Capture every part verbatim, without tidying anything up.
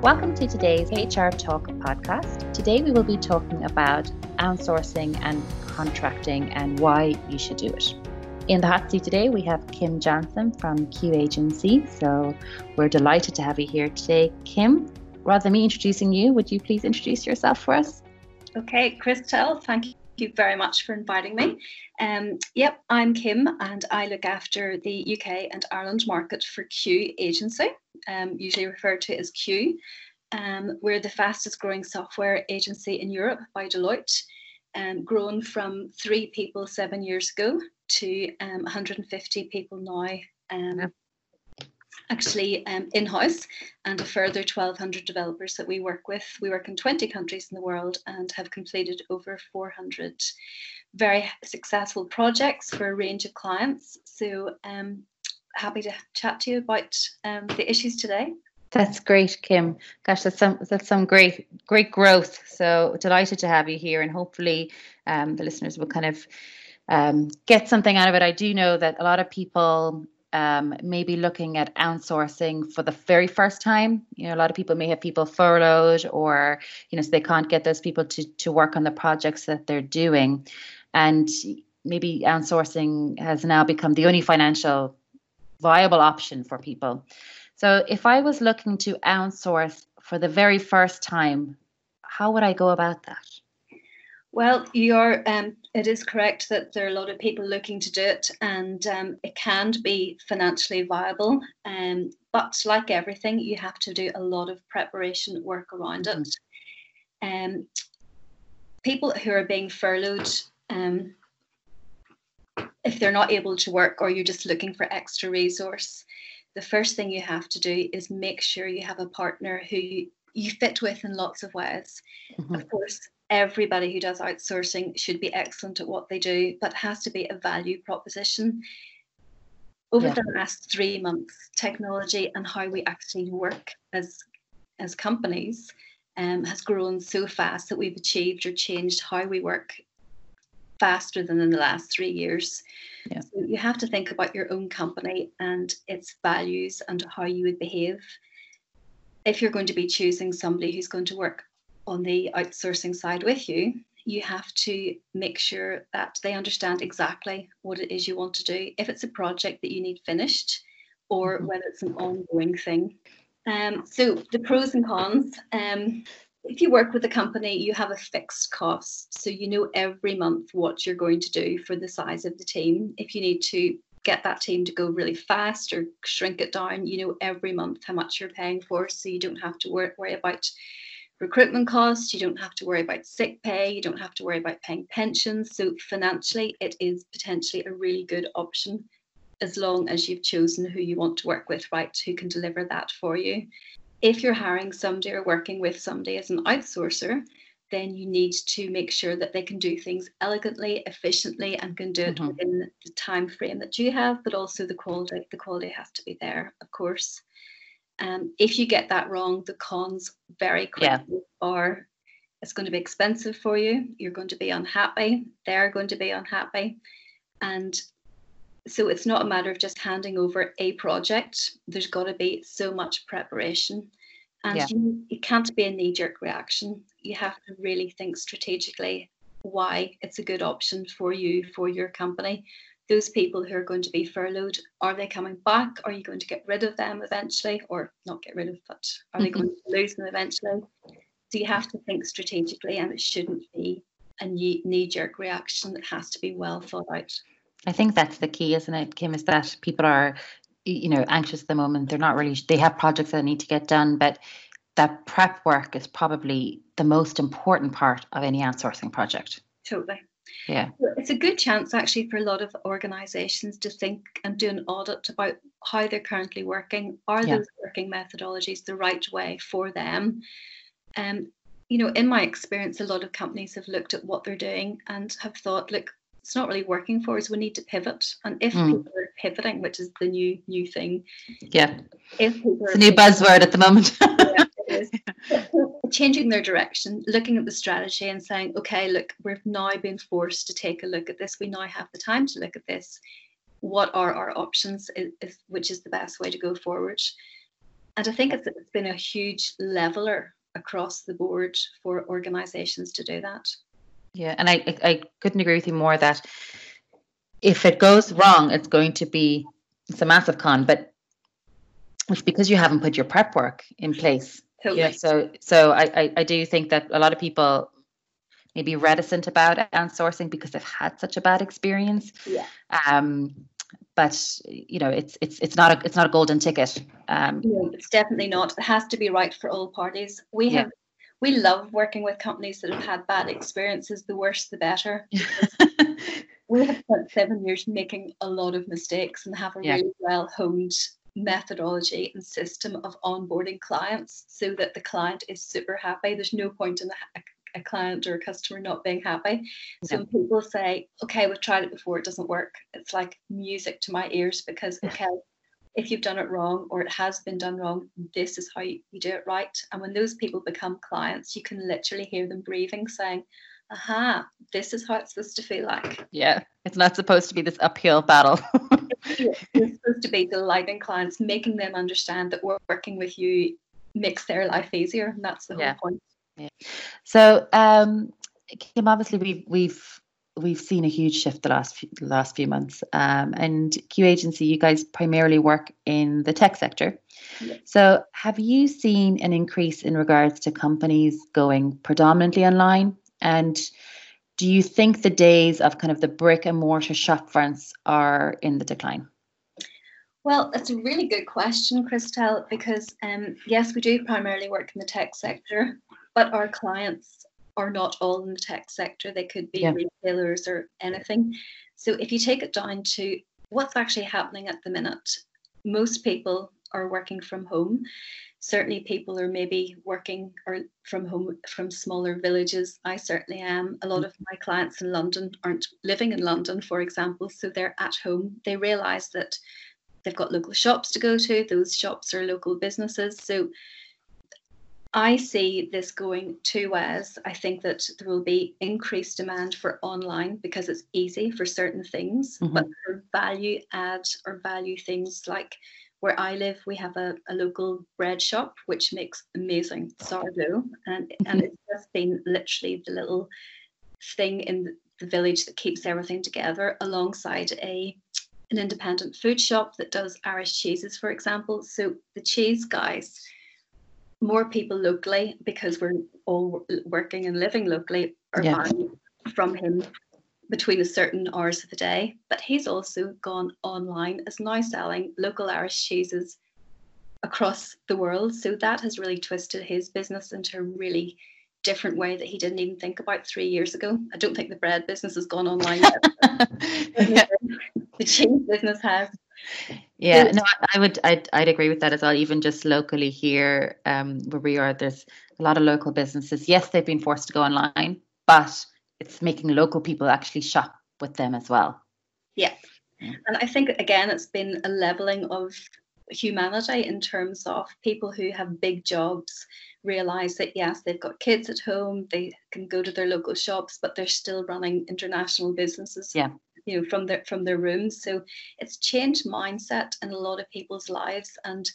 Welcome to today's H R Talk podcast. Today we will be talking about outsourcing and contracting and why you should do it. In the hot seat today, we have Kim Johnson from Q Agency. So we're delighted to have you here today. Kim, rather than me introducing you, would you please introduce yourself for us? Okay, Christel, thank you very much for inviting me. Um, yep, I'm Kim and I look after the U K and Ireland market for Q Agency, um, usually referred to as Q. Um, we're the fastest growing software agency in Europe by Deloitte, um, grown from three people seven years ago to um, one hundred fifty people now. Um, yeah. Actually um, in-house, and a further twelve hundred developers that we work with. We work in twenty countries in the world and have completed over four hundred very successful projects for a range of clients. So um, happy to chat to you about um, the issues today. That's great, Kim. Gosh, that's some that's some great great growth. So delighted to have you here, and hopefully um, the listeners will kind of um, get something out of it. I do know that a lot of people Um, maybe looking at outsourcing for the very first time. You know, a lot of people may have people furloughed, or, you know, so they can't get those people to, to work on the projects that they're doing. And maybe outsourcing has now become the only financial viable option for people. So if I was looking to outsource for the very first time, how would I go about that? Well, you're, um, it is correct that there are a lot of people looking to do it, and um, it can be financially viable. Um, but like everything, you have to do a lot of preparation work around it. Um, people who are being furloughed, um, if they're not able to work or you're just looking for extra resource, the first thing you have to do is make sure you have a partner who you, you fit with in lots of ways. Mm-hmm. Of course, everybody who does outsourcing should be excellent at what they do, but has to be a value proposition. Over yeah. the last three months, technology and how we actually work as as companies um, has grown so fast that we've achieved or changed how we work faster than in the last three years. Yeah. So you have to think about your own company and its values and how you would behave. If you're going to be choosing somebody who's going to work on the outsourcing side with you, you have to make sure that they understand exactly what it is you want to do. If it's a project that you need finished, or mm-hmm. whether it's an ongoing thing. Um, so the pros and cons. Um, if you work with a company, you have a fixed cost. So you know every month what you're going to do for the size of the team. If you need to get that team to go really fast or shrink it down, you know every month how much you're paying for, so you don't have to worry, worry about recruitment costs, you don't have to worry about sick pay, you don't have to worry about paying pensions. So financially, it is potentially a really good option as long as you've chosen who you want to work with, right, who can deliver that for you. If you're hiring somebody or working with somebody as an outsourcer, then you need to make sure that they can do things elegantly, efficiently, and can do it mm-hmm. within the time frame that you have, but also the quality. The quality has to be there, of course. Um, if you get that wrong, the cons very quickly yeah. are it's going to be expensive for you. You're going to be unhappy. They're going to be unhappy. And so it's not a matter of just handing over a project. There's got to be so much preparation. And yeah. you, it can't be a knee-jerk reaction. You have to really think strategically why it's a good option for you, for your company. Those people who are going to be furloughed, are they coming back? Are you going to get rid of them eventually? Or not get rid of, but are they going to lose them eventually? So you have to think strategically, and it shouldn't be a knee-jerk reaction. It has to be well thought out. I think that's the key, isn't it, Kim, is that people are, you know, anxious at the moment. They're not really, they have projects that need to get done, but that prep work is probably the most important part of any outsourcing project. Totally. Yeah. It's a good chance actually for a lot of organizations to think and do an audit about how they're currently working. Are yeah. those working methodologies the right way for them? Um, you know, in my experience, a lot of companies have looked at what they're doing and have thought, look, it's not really working for us. We need to pivot. And if mm. people are pivoting, which is the new new thing. Yeah. If people it's a new buzzword at the moment. yeah, it is. Changing their direction, looking at the strategy and saying, okay, look, we've now been forced to take a look at this. We now have the time to look at this. What are our options, is, is, which is the best way to go forward? And I think it's, it's been a huge leveler across the board for organizations to do that. Yeah, and I, I I couldn't agree with you more that if it goes wrong, it's going to be, it's a massive con, but it's because you haven't put your prep work in place. Totally. Yeah, so so I, I, I do think that a lot of people may be reticent about outsourcing because they've had such a bad experience. Yeah. Um, but you know, it's it's it's not a it's not a golden ticket. Um, no, it's definitely not. It has to be right for all parties. We yeah. have we love working with companies that have had bad experiences. The worse, the better. We have spent seven years making a lot of mistakes and have a Yeah. really well honed methodology and system of onboarding clients so that the client is super happy. There's no point in a, a client or a customer not being happy. So Yeah. when people say, okay, we've tried it before, it doesn't work, it's like music to my ears, because, okay, if you've done it wrong or it has been done wrong, this is how you, you do it right. And when those people become clients, you can literally hear them breathing, saying, aha, this is how it's supposed to feel like. Yeah, it's not supposed to be this uphill battle. It's supposed to be delighting clients, making them understand that working with you makes their life easier, and that's the Yeah. whole point. Yeah. So, um, Kim, obviously we've we've we've seen a huge shift the last few, the last few months, um, and Q Agency, you guys primarily work in the tech sector. Yes. So, have you seen an increase in regards to companies going predominantly online? And do you think the days of kind of the brick and mortar shop fronts are in the decline? Well, that's a really good question, Christelle, because um, yes, we do primarily work in the tech sector, but our clients are not all in the tech sector. They could be Yeah. retailers or anything. So if you take it down to what's actually happening at the minute, most people are working from home. Certainly people are maybe working or from home from smaller villages. I certainly am. A lot of my clients in London aren't living in London, for example, so they're at home. They realise that they've got local shops to go to. Those shops are local businesses. So I see this going two ways. I think that there will be increased demand for online because it's easy for certain things, Mhm. but for value add or value things like where I live, we have a, a local bread shop which makes amazing sourdough, and, and it's just been literally the little thing in the village that keeps everything together, alongside a an independent food shop that does Irish cheeses, for example. So the cheese guys, more people locally, because we're all working and living locally, are Yeah. buying from him between a certain hours of the day. But he's also gone online, is now selling local Irish cheeses across the world. So that has really twisted his business into a really different way that he didn't even think about three years ago. I don't think the bread business has gone online yet. Yeah. The cheese business has. Yeah, no, I I would, I'd, I'd agree with that as well. Even just locally here, um, where we are, there's a lot of local businesses. Yes, they've been forced to go online, but it's making local people actually shop with them as well. Yeah, and I think again, it's been a leveling of humanity in terms of people who have big jobs realize that yes, they've got kids at home, they can go to their local shops, but they're still running international businesses. Yeah. You know, from their from their rooms. So it's changed mindset in a lot of people's lives, and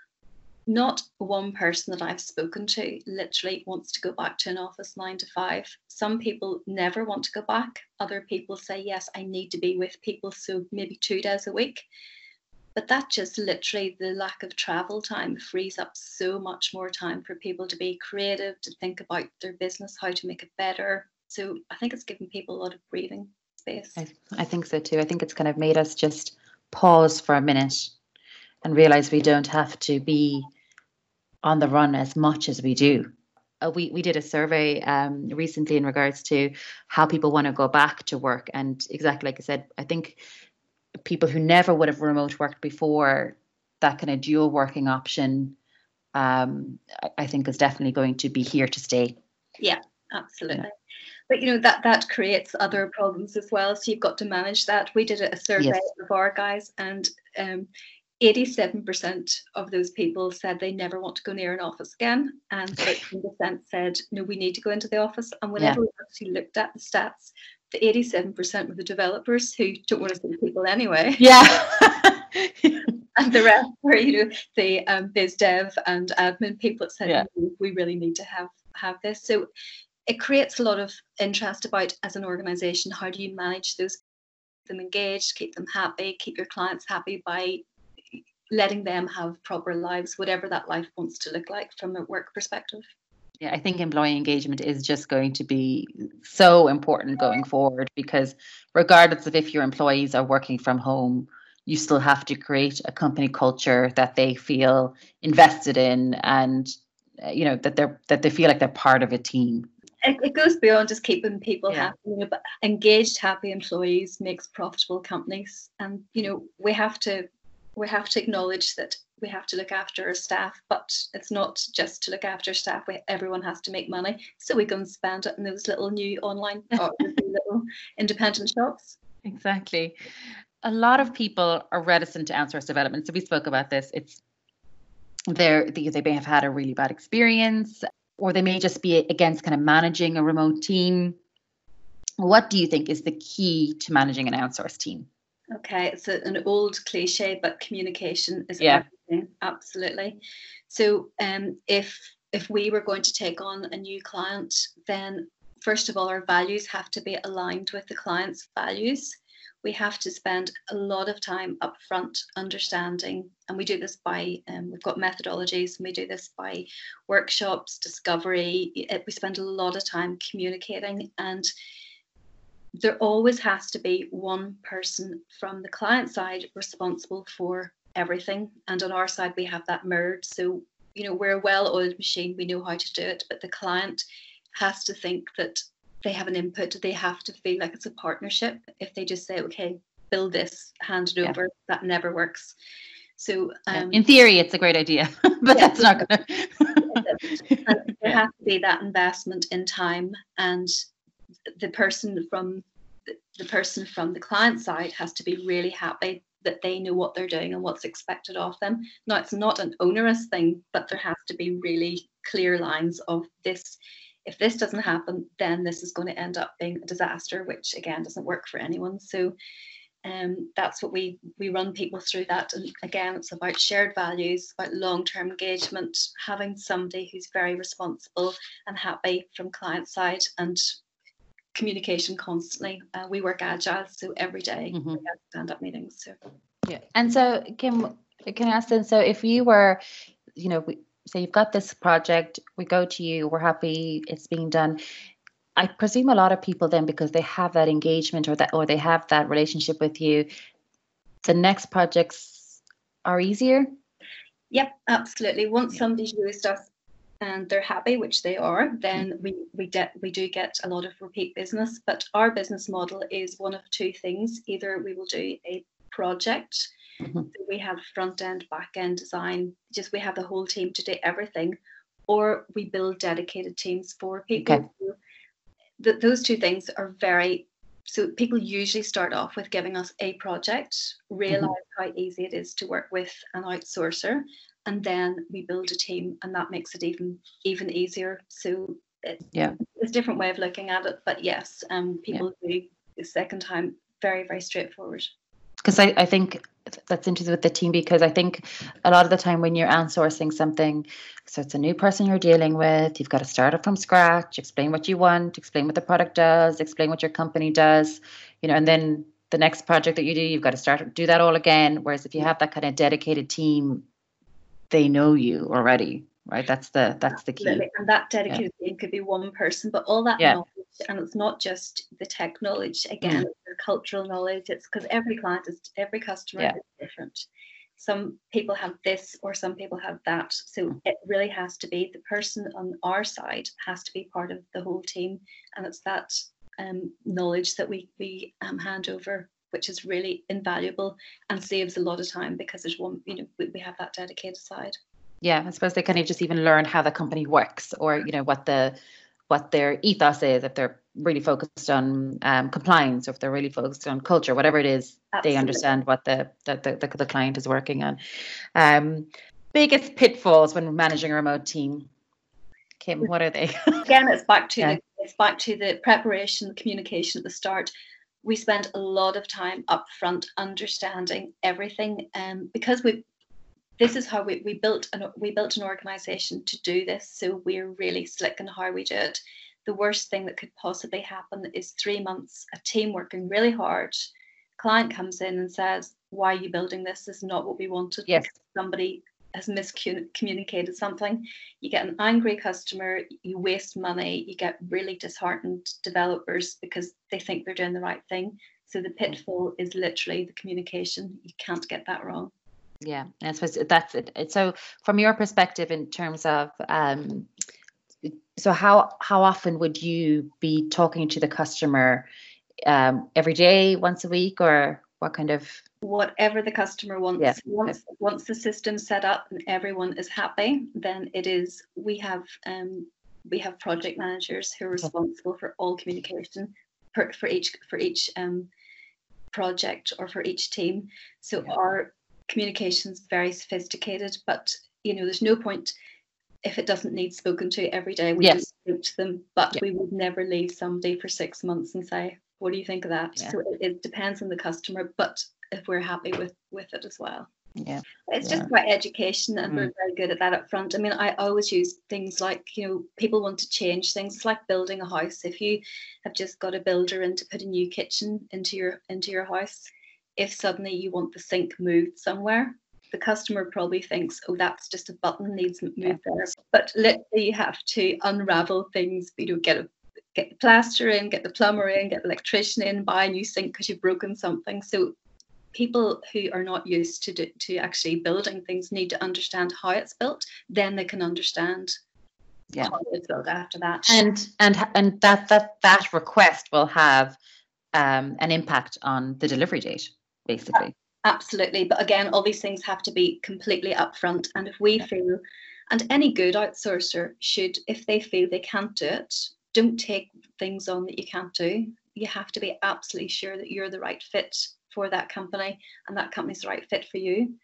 not one person that I've spoken to literally wants to go back to an office nine to five. Some people never want to go back. Other people say, yes, I need to be with people, so maybe two days a week. But that just literally, the lack of travel time frees up so much more time for people to be creative, to think about their business, how to make it better. So I think it's given people a lot of breathing space. I, I think so too. I think it's kind of made us just pause for a minute and realize we don't have to be on the run as much as we do. Uh, we, we did a survey um, recently in regards to how people want to go back to work. And exactly like I said, I think people who never would have remote worked before, that kind of dual working option, um, I, I think is definitely going to be here to stay. Yeah, absolutely. Yeah. But you know, that that creates other problems as well. So you've got to manage that. We did a survey Yes. of our guys, and um, eighty-seven percent of those people said they never want to go near an office again, and thirteen percent said no, we need to go into the office. And whenever Yeah. we actually looked at the stats, the eighty-seven percent were the developers who don't want to see people anyway. Yeah. and the rest were, you know, the um, biz dev and admin people that said, Yeah. we really need to have have this. So it creates a lot of interest about, as an organization, how do you manage those, keep them engaged, keep them happy, keep your clients happy by letting them have proper lives, whatever that life wants to look like from a work perspective. Yeah, I think employee engagement is just going to be so important going forward, because regardless of if your employees are working from home, you still have to create a company culture that they feel invested in, and uh, you know, that they're that they feel like they're part of a team. It, it goes beyond just keeping people Yeah. happy, you know, but engaged, happy employees makes profitable companies. And you know, we have to we have to acknowledge that we have to look after our staff, but it's not just to look after staff. We, everyone has to make money, so we can spend it in those little new online or little independent shops. Exactly. A lot of people are reticent to outsource development. So we spoke about this. It's they're, they they may have had a really bad experience, or they may just be against kind of managing a remote team. What do you think is the key to managing an outsourced team? Okay, it's a, an old cliche, but communication is Yeah. everything. Absolutely. So um, if if we were going to take on a new client, then first of all, our values have to be aligned with the client's values. We have to spend a lot of time up front understanding, and we do this by, um, we've got methodologies, and we do this by workshops, discovery. It, we spend a lot of time communicating, and there always has to be one person from the client side responsible for everything. And on our side, we have that mirrored. So, you know, we're a well-oiled machine. We know how to do it, but the client has to think that they have an input. They have to feel like it's a partnership. If they just say, okay, build this, hand it Yeah. over, that never works. So um, in theory, it's a great idea, but yeah, that's not going to. There yeah. has to be that investment in time, and the person from the, the person from the client side has to be really happy that they know what they're doing and what's expected of them. Now, it's not an onerous thing, but there has to be really clear lines of this. If this doesn't happen, then this is going to end up being a disaster, which again doesn't work for anyone. So um, that's what we we run people through that. And again, it's about shared values, about long-term engagement, having somebody who's very responsible and happy from client side, and communication constantly. Uh, we work agile, so every day Mm-hmm. we have stand-up meetings. So yeah. And so, Kim, can I ask then? So, if you were, you know, we, so you've got this project, we go to you, we're happy, it's being done. I presume a lot of people then, because they have that engagement or that, or they have that relationship with you, the next projects are easier. Yep, absolutely. Once somebody's used us and they're happy, which they are, then we we de- we do get a lot of repeat business. But our business model is one of two things. Either we will do a project, Mm-hmm. so we have front end, back end design, just we have the whole team to do everything, or we build dedicated teams for people. Okay. So th- those two things are very. So people usually start off with giving us a project, realize mm-hmm. how easy it is to work with an outsourcer, and then we build a team, and that makes it even even easier. So it, yeah, it's a different way of looking at it, but yes, um, people yeah. do the second time very very straightforward. Because I, I think that's interesting with the team, because I think a lot of the time when you're outsourcing something, so it's a new person you're dealing with, you've got to start it from scratch, explain what you want, explain what the product does, explain what your company does, you know, and then the next project that you do, you've got to start do that all again. Whereas if you have that kind of dedicated team, they know you already, right? That's the that's the key. Absolutely. And that dedicated yeah. team could be one person, but all that yeah. knowledge, and it's not just the tech knowledge, again, mm. it's the cultural knowledge. It's because every client is, every customer yeah. is different. Some people have this or some people have that. So it really has to be the person on our side has to be part of the whole team. And it's that um, knowledge that we, we um, hand over, which is really invaluable and saves a lot of time, because there's one, you know, we, we have that dedicated side. Yeah, I suppose they kind of just even learn how the company works, or, you know, what the what their ethos is, if they're really focused on um, compliance, or if they're really focused on culture, whatever it is. Absolutely. They understand what the the, the the client is working on. Um, biggest pitfalls when managing a remote team, Kim, what are they? Again, it's back to yeah. the it's back to the preparation, the communication at the start. we spend a lot of time up front understanding everything, um, because we this is how we, we built an we built an organization to do this. So we're really slick in how we do it. The worst thing that could possibly happen is three months, a team working really hard. Client comes in and says, why are you building this? This is not what we wanted. Yes. Because somebody has miscommunicated something. You get an angry customer, you waste money, you get really disheartened developers because they think they're doing the right thing. So the pitfall is literally the communication. You can't get that wrong. Yeah, and I suppose that's it. So from your perspective in terms of, um, so how how often would you be talking to the customer, um, every day, once a week, or what kind of? Whatever the customer wants. Yeah. Once once the system's set up and everyone is happy, then it is. We have um we have project managers who are responsible for all communication for, for each for each um project or for each team. So yeah. Our communication is very sophisticated, but you know, there's no point if it doesn't need spoken to every day. We yes. do speak to them, but yeah. we would never leave somebody for six months and say, "What do you think of that?" Yeah. So it, it depends on the customer, but if we're happy with with it as well. Yeah, it's yeah. just about education, and mm. we're very good at that up front. I mean, I always use things like, you know, people want to change things. It's like building a house. If you have just got a builder in to put a new kitchen into your into your house, if suddenly you want the sink moved somewhere, the customer probably thinks, oh, that's just a button needs moved yeah. there. But literally you have to unravel things. You know, get a get the plaster in, get the plumber in, get the electrician in, buy a new sink because you've broken something. So people who are not used to do, to actually building things need to understand how it's built. Then they can understand yeah. how it's built after that. And and and that that that request will have um, an impact on the delivery date, basically. Absolutely. But again, all these things have to be completely upfront. And if we yeah. feel, and any good outsourcer should, if they feel they can't do it, don't take things on that you can't do. You have to be absolutely sure that you're the right fit for that company and that company's the right fit for you.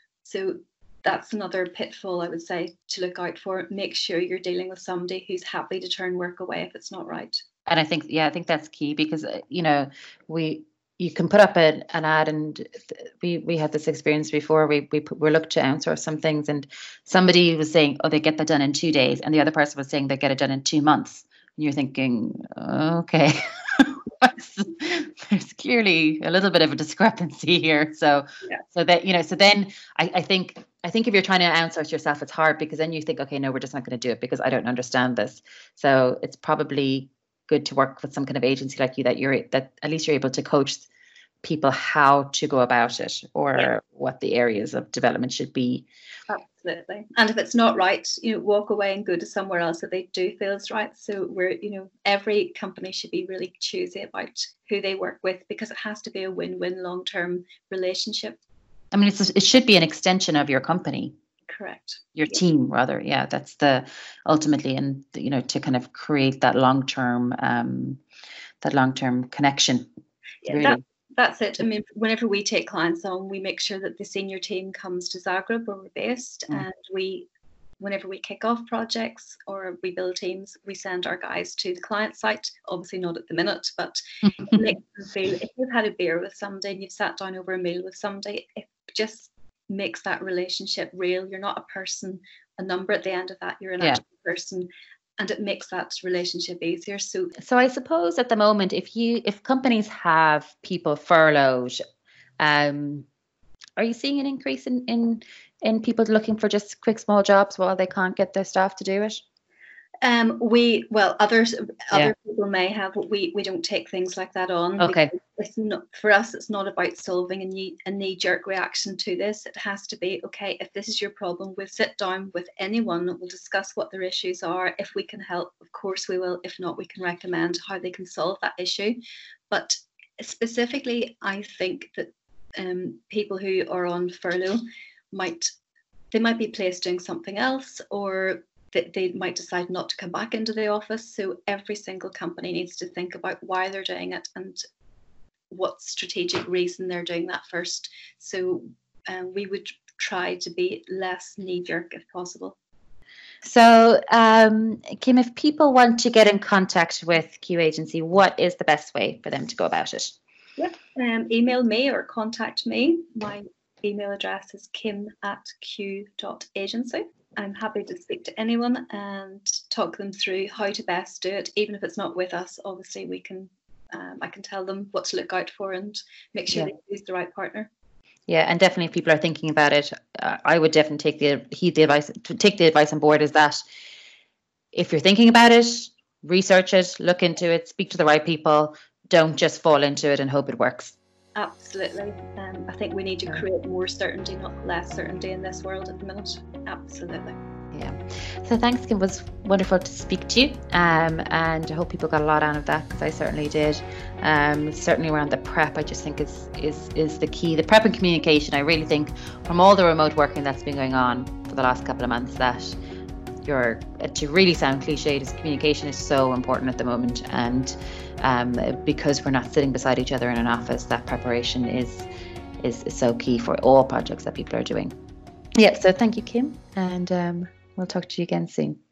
So that's another pitfall I would say to look out for. Make sure you're dealing with somebody who's happy to turn work away if it's not right. And I think, yeah, I think that's key because, you know, we, you can put up a, an ad, and we, we had this experience before. We we put, we're looking to outsource some things, and somebody was saying, oh, they get that done in two days. And the other person was saying they get it done in two months. And you're thinking, okay, there's clearly a little bit of a discrepancy here. So, yeah. so that, you know, so then I, I think, I think if you're trying to outsource yourself, it's hard because then you think, okay, no, we're just not going to do it because I don't understand this. So it's probably good to work with some kind of agency like you that you're, that at least you're able to coach people how to go about it or yeah. what the areas of development should be. Absolutely. And if it's not right, you know, walk away and go to somewhere else that they do feel is right. So we're, you know, every company should be really choosy about who they work with because it has to be a win-win long-term relationship. I mean, it's, it should be an extension of your company. Correct. Your yeah. team, rather. Yeah, that's the ultimately, and you know, to kind of create that long-term, um, that long-term connection. Yeah, really. that, that's it. I mean, whenever we take clients on, we make sure that the senior team comes to Zagreb where we're based, mm. and we, whenever we kick off projects or we build teams, we send our guys to the client site. Obviously, not at the minute, but it makes them feel. If you've had a beer with somebody and you've sat down over a meal with somebody, it just makes that relationship real. You're not a person, a number at the end of that. You're an yeah. actual person, and it makes that relationship easier. So, so I suppose at the moment, if you if companies have people furloughed, um, are you seeing an increase in in in people looking for just quick small jobs while they can't get their staff to do it? Um, we well, others other yeah. people may have. We we don't take things like that on. Okay. It's not for us. It's not about solving a knee a knee jerk reaction to this. It has to be okay. If this is your problem, we'll sit down with anyone. We'll discuss what their issues are. If we can help, of course we will. If not, we can recommend how they can solve that issue. But specifically, I think that um, people who are on furlough might they might be placed doing something else, or that they might decide not to come back into the office. So every single company needs to think about why they're doing it and what strategic reason they're doing that first. So um, we would try to be less knee-jerk if possible. So um, Kim, if people want to get in contact with Q Agency, what is the best way for them to go about it? Yeah, um, email me or contact me. My email address is kim at q dot agency. I'm happy to speak to anyone and talk them through how to best do it, even if it's not with us. Obviously, we can. Um, I can tell them what to look out for and make sure yeah. they choose the right partner. Yeah, and definitely, if people are thinking about it, uh, I would definitely take the heed the advice, take the advice on board. Is that if you're thinking about it, research it, look into it, speak to the right people. Don't just fall into it and hope it works. Absolutely. Um, I think we need to create more certainty, not less certainty in this world at the minute. Absolutely. Yeah. So thanks, Kim. It was wonderful to speak to you. Um, and I hope people got a lot out of that, because I certainly did. Um, certainly around the prep, I just think is, is, is the key. The prep and communication, I really think from all the remote working that's been going on for the last couple of months, that your, to really sound cliched, is communication is so important at the moment. And um, because we're not sitting beside each other in an office, that preparation is, is, is so key for all projects that people are doing. Yeah, so thank you, Kim. And um, we'll talk to you again soon.